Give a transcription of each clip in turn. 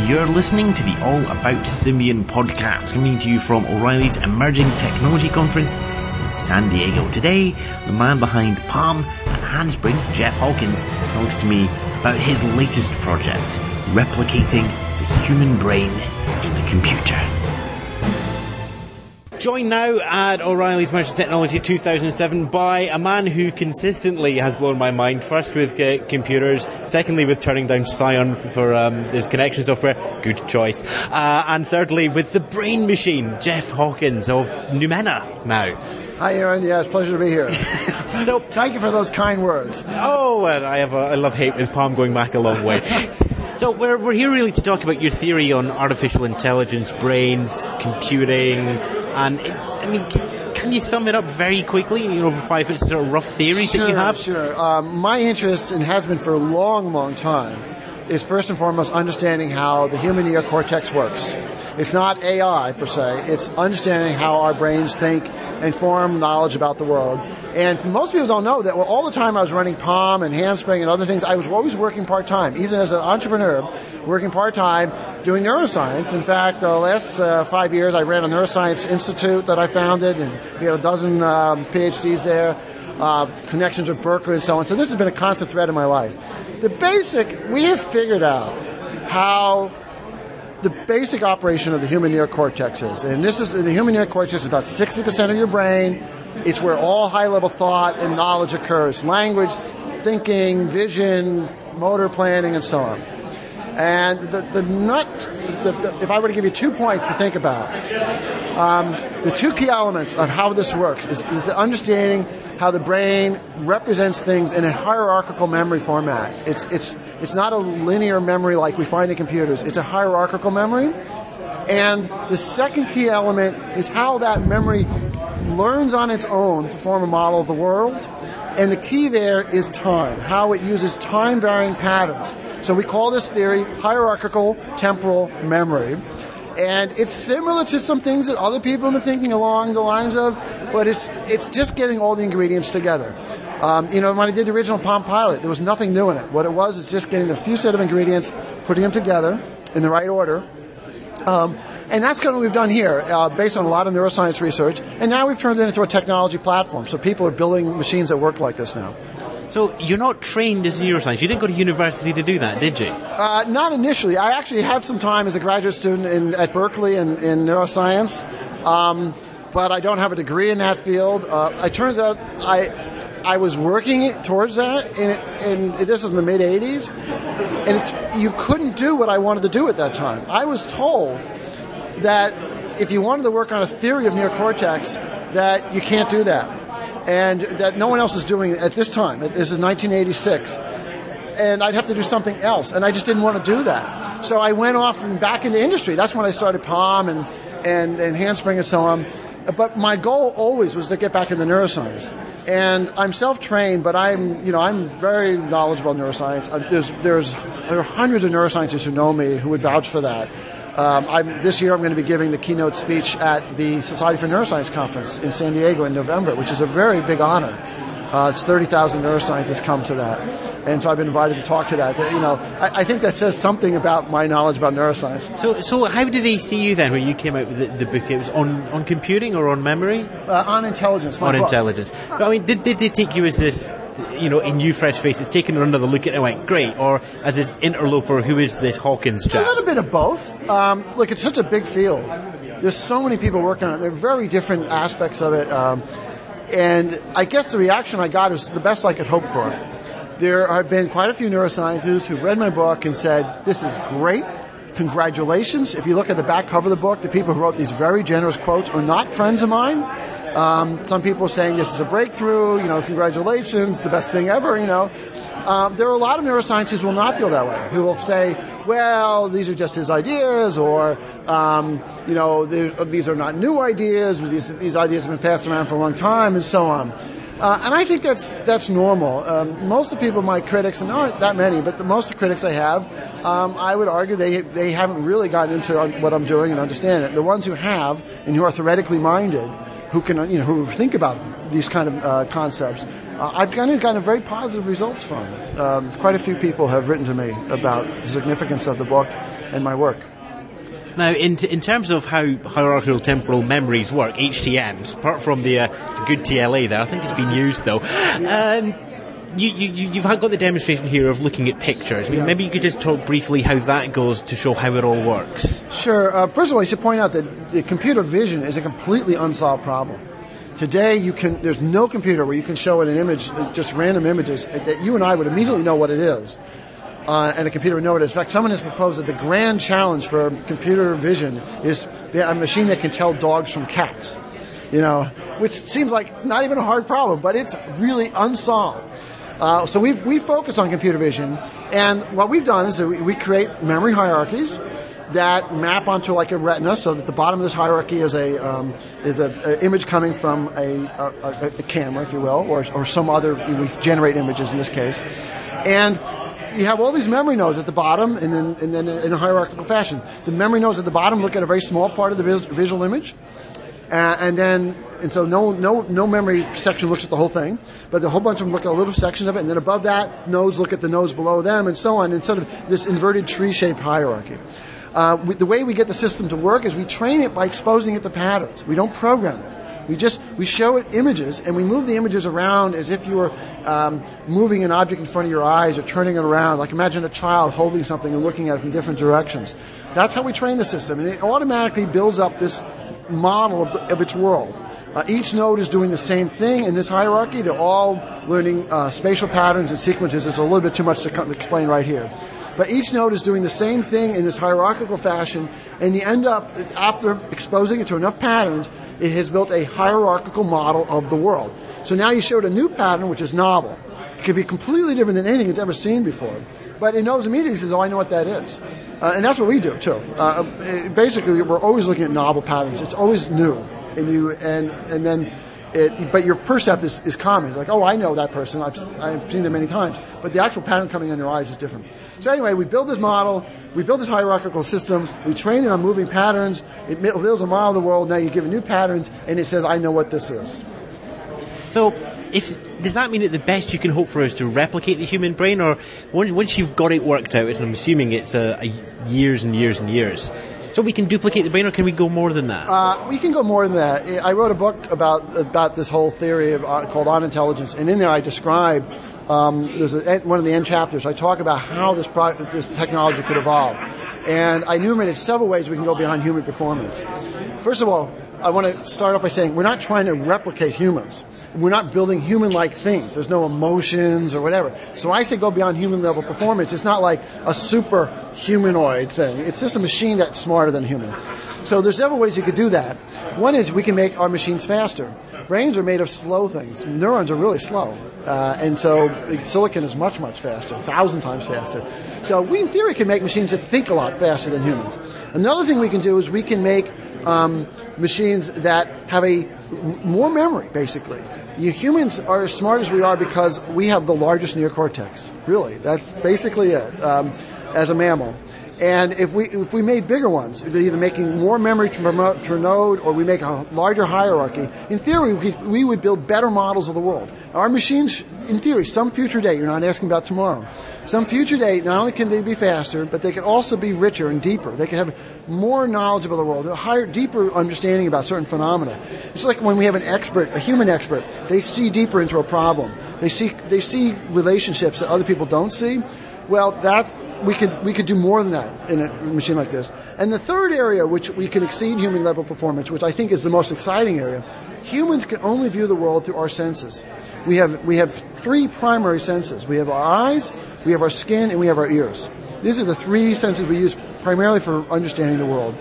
You're listening to the All About Symbian podcast, coming to you from O'Reilly's Emerging Technology Conference in San Diego. Today, the man behind Palm and Handspring, Jeff Hawkins, talks to me about his latest project, replicating the human brain in a computer. Joined now at O'Reilly's Emerging Technology 2007 by a man who consistently has blown my mind, first with computers, secondly with turning down Psion for his connection software, good choice, and thirdly with the brain machine, Jeff Hawkins of Numena now. Hi, Aaron. Yeah, it's a pleasure to be here. So, thank you for those kind words. Oh, and I love hate with Palm going back a long way. So we're here really to talk about your theory on artificial intelligence, brains, computing, and can you sum it up very quickly, over 5 minutes, sort of rough theories that you have? Sure. My interest, and has been for a long, long time, is first and foremost understanding how the human neocortex works. It's not AI per se, it's understanding how our brains think and form knowledge about the world. And most people don't know that all the time I was running Palm and Handspring and other things, I was always working part-time, even as an entrepreneur, working part-time, doing neuroscience. In fact, the last 5 years I ran a neuroscience institute that I founded, and we had a dozen PhDs there, connections with Berkeley and so on. So this has been a constant thread in my life. We have figured out how the basic operation of the human neocortex is. And the human neocortex is about 60% of your brain. It's where all high-level thought and knowledge occurs. Language, thinking, vision, motor planning, and so on. And if I were to give you 2 points to think about, the two key elements of how this works is the understanding how the brain represents things in a hierarchical memory format. It's not a linear memory like we find in computers. It's a hierarchical memory. And the second key element is how that memory learns on its own to form a model of the world. And the key there is time, how it uses time-varying patterns. So we call this theory hierarchical temporal memory. And it's similar to some things that other people have been thinking along the lines of, but it's just getting all the ingredients together. When I did the original Palm Pilot, there was nothing new in it. What it was is just getting a few set of ingredients, putting them together in the right order. And that's kind of what we've done here, based on a lot of neuroscience research. And now we've turned it into a technology platform. So people are building machines that work like this now. So you're not trained as neuroscience. You didn't go to university to do that, did you? Not initially. I actually have some time as a graduate student at Berkeley in neuroscience, but I don't have a degree in that field. It turns out I was working towards that, and this was in the mid-'80s, and you couldn't do what I wanted to do at that time. I was told that if you wanted to work on a theory of neocortex, that you can't do that. And that no one else is doing it at this time. This is 1986. And I'd have to do something else. And I just didn't want to do that. So I went off and back into industry. That's when I started Palm and Handspring and so on. But my goal always was to get back into neuroscience. And I'm self-trained, but I'm very knowledgeable in neuroscience. There are hundreds of neuroscientists who know me who would vouch for that. This year I'm going to be giving the keynote speech at the Society for Neuroscience Conference in San Diego in November, which is a very big honor. It's 30,000 neuroscientists come to that. And so I've been invited to talk to that. I think that says something about my knowledge about neuroscience. So how did they see you then when you came out with the book? It was on computing or on memory? On intelligence. On intelligence. But, did they take you as this, a new fresh face that's taken another look at it and went, great, or as this interloper, who is this Hawkins chap? A little bit of both. Look, it's such a big field. There's so many people working on it. There are very different aspects of it. And I guess the reaction I got is the best I could hope for. There have been quite a few neuroscientists who've read my book and said, this is great, congratulations. If you look at the back cover of the book, the people who wrote these very generous quotes are not friends of mine. Some people are saying this is a breakthrough, congratulations, the best thing ever, There are a lot of neuroscientists who will not feel that way, who will say, well, these are just his ideas, or, these are not new ideas, or these ideas have been passed around for a long time, and so on. And I think that's normal. Most of the people, my critics, and not that many, but most of the critics I have, I would argue they haven't really gotten into what I'm doing and understand it. The ones who have, and who are theoretically minded, who can, who think about these kind of concepts, I've gotten very positive results from. Quite a few people have written to me about the significance of the book and my work. Now, in terms of how hierarchical temporal memories work, HTMs, apart from it's a good TLA there, I think it's been used though. You've got the demonstration here of looking at pictures. Maybe you could just talk briefly how that goes to show how it all works. Sure. First of all, I should point out that the computer vision is a completely unsolved problem. Today, there's no computer where you can show it an image, just random images, that you and I would immediately know what it is. And a computer would know what it is. In fact, someone has proposed that the grand challenge for computer vision is a machine that can tell dogs from cats. Which seems like not even a hard problem, but it's really unsolved. So we focus on computer vision, and what we've done is we create memory hierarchies that map onto like a retina, so that the bottom of this hierarchy is a image coming from a camera, if you will, or some other. We generate images in this case, and you have all these memory nodes at the bottom, and then in a hierarchical fashion. The memory nodes at the bottom look at a very small part of the visual image, and so no memory section looks at the whole thing, but a whole bunch of them look at a little section of it, and then above that, nodes look at the nodes below them, and so on, and sort of this inverted tree-shaped hierarchy. The way we get the system to work is we train it by exposing it to patterns. We don't program it. We show it images, and we move the images around as if you were moving an object in front of your eyes or turning it around. Like imagine a child holding something and looking at it from different directions. That's how we train the system, and it automatically builds up this model of its world. Each node is doing the same thing in this hierarchy. They're all learning spatial patterns and sequences. It's a little bit too much to explain right here. But each node is doing the same thing in this hierarchical fashion, and you end up, after exposing it to enough patterns, it has built a hierarchical model of the world. So now you showed a new pattern, which is novel. It could be completely different than anything it's ever seen before. But it knows immediately, says, I know what that is. And that's what we do, too. Basically, we're always looking at novel patterns. It's always new. But your percept is common. It's like, I know that person. I've seen them many times. But the actual pattern coming on your eyes is different. So anyway, we build this model. We build this hierarchical system. We train it on moving patterns. It builds a model of the world. Now you give it new patterns, and it says, I know what this is. So does that mean that the best you can hope for is to replicate the human brain? Or once you've got it worked out, and I'm assuming it's years and years and years, so we can duplicate the brain, or can we go more than that? We can go more than that. I wrote a book about this whole theory called On Intelligence, and in there I describe there's one of the end chapters. I talk about how this technology could evolve, and I enumerated several ways we can go beyond human performance. First of all, I want to start off by saying we're not trying to replicate humans. We're not building human-like things. There's no emotions or whatever. So I say go beyond human-level performance. It's not like a super humanoid thing. It's just a machine that's smarter than human. So there's several ways you could do that. One is we can make our machines faster. Brains are made of slow things. Neurons are really slow. And so silicon is much, much faster, 1,000 times faster. So we, in theory, can make machines that think a lot faster than humans. Another thing we can do is we can make machines that have more memory, basically. Humans are as smart as we are because we have the largest neocortex. Really, that's basically it, as a mammal. And if we made bigger ones, either making more memory to a node or we make a larger hierarchy, in theory, we would build better models of the world. Our machines, in theory, some future date, you're not asking about tomorrow, some future date, not only can they be faster, but they can also be richer and deeper. They can have more knowledge about the world, a higher, deeper understanding about certain phenomena. It's like when we have a human expert, they see deeper into a problem. They see relationships that other people don't see. Well, we could do more than that in a machine like this. And the third area, which we can exceed human level performance, which I think is the most exciting area, humans can only view the world through our senses. We have three primary senses. We have our eyes, we have our skin, and we have our ears. These are the three senses we use primarily for understanding the world.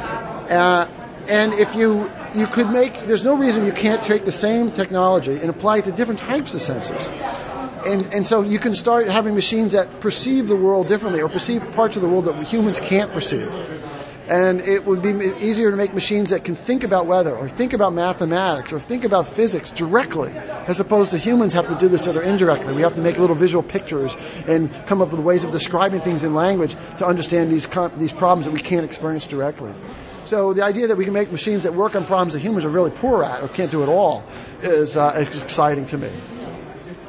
And if you could there's no reason you can't take the same technology and apply it to different types of senses. And so you can start having machines that perceive the world differently or perceive parts of the world that humans can't perceive. And it would be easier to make machines that can think about weather or think about mathematics or think about physics directly, as opposed to humans have to do this sort of indirectly. We have to make little visual pictures and come up with ways of describing things in language to understand these problems that we can't experience directly. So the idea that we can make machines that work on problems that humans are really poor at or can't do at all is exciting to me.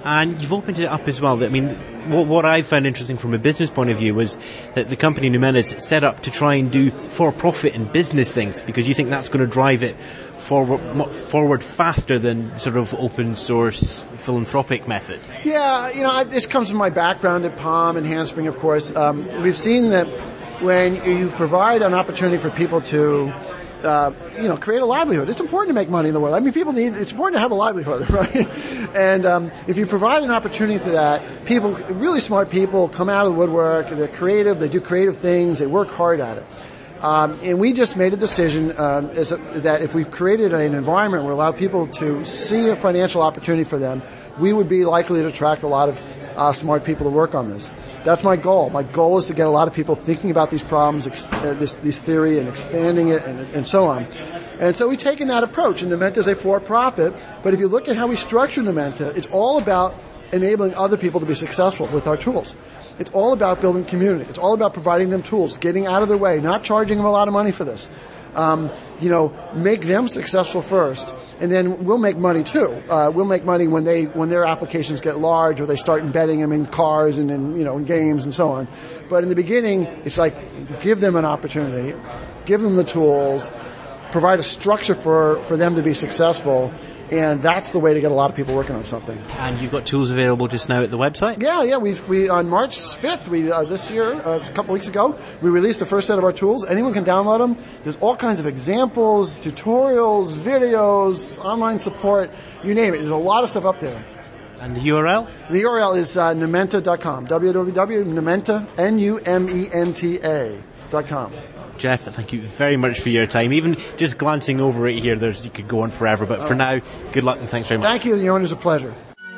And you've opened it up as well. I mean, what I found interesting from a business point of view was that the company Numenta is set up to try and do for-profit and business things, because you think that's going to drive it forward faster than sort of open source philanthropic method. Yeah, this comes from my background at Palm and Handspring, of course. We've seen that when you provide an opportunity for people to create a livelihood. It's important to make money in the world. I mean, it's important to have a livelihood, right? And if you provide an opportunity for that, really smart people come out of the woodwork, they're creative, they do creative things, they work hard at it. And we just made a decision that if we created an environment where we allow people to see a financial opportunity for them, we would be likely to attract a lot of smart people to work on this. That's my goal. My goal is to get a lot of people thinking about these problems, this theory, and expanding it, and so on. And so we've taken that approach, and Numenta is a for-profit, but if you look at how we structure Numenta, it's all about enabling other people to be successful with our tools. It's all about building community. It's all about providing them tools, getting out of their way, not charging them a lot of money for this. Make them successful first, and then we'll make money too. We'll make money when their applications get large, or they start embedding them in cars and in games and so on. But in the beginning, it's like give them an opportunity, give them the tools, provide a structure for them to be successful. And that's the way to get a lot of people working on something. And you've got tools available just now at the website? Yeah. We on March 5th, this year, a couple weeks ago, we released the first set of our tools. Anyone can download them. There's all kinds of examples, tutorials, videos, online support, you name it. There's a lot of stuff up there. And the URL? The URL is Numenta.com. www.numenta, Numenta.com. Jeff, thank you very much for your time. Even just glancing over it here, you could go on forever. But for now, good luck and thanks very much. Thank you, Johan. It was a pleasure.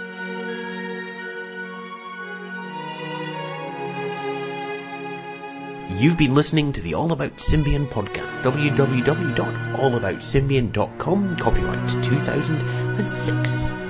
You've been listening to the All About Symbian podcast. www.allaboutsymbian.com. Copyright 2006.